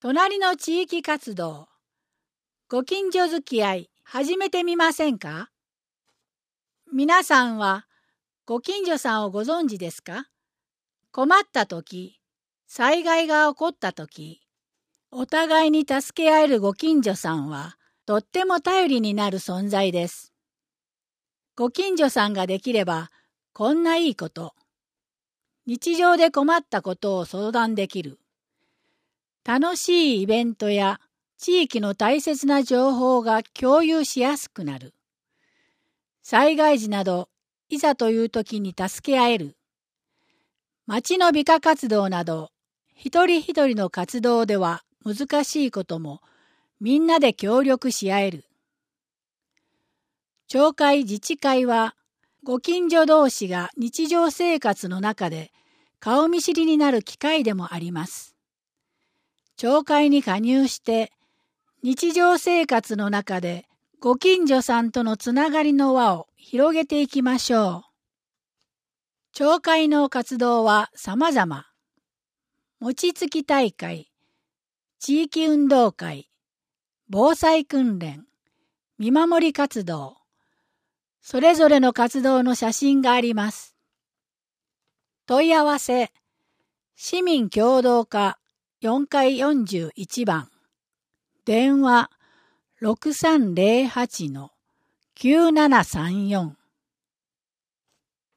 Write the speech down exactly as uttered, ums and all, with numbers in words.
隣の地域活動、ご近所付き合い始めてみませんか？皆さんはご近所さんをご存知ですか？困ったとき、災害が起こったとき、お互いに助け合えるご近所さんはとっても頼りになる存在です。ご近所さんができればこんないいこと、日常で困ったことを相談できる。楽しいイベントや地域の大切な情報が共有しやすくなる。災害時など、いざという時に助け合える。町の美化活動など、一人一人の活動では難しいこともみんなで協力し合える。町会自治会は、ご近所同士が日常生活の中で顔見知りになる機会でもあります。町会に加入して、日常生活の中でご近所さんとのつながりの輪を広げていきましょう。町会の活動は様々。餅つき大会、地域運動会、防災訓練、見守り活動、それぞれの活動の写真があります。問い合わせ、市民協働課よんかいよんじゅういちばん、電話 ろくさんぜろはちのきゅうななさんよん